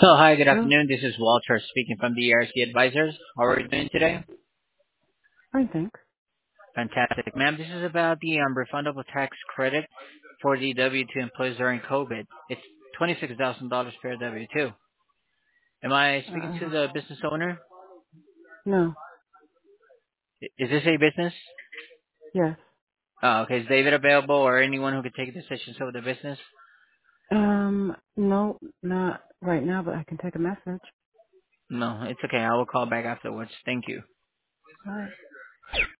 Oh, hi, good Hello? afternoon. This is Walter speaking from the ERC Advisors. How are you doing today? Fine, thanks. Fantastic. Ma'am, this is about the refundable tax credit for the W-2 employees during COVID. It's $26,000 per W-2. Am I speaking to the business owner? No. Is this a business? Yes. Okay. Is David available or anyone who could take decisions over the business? No, not right now, but I can take a message. No, it's okay. I will call back afterwards. Thank you. All right.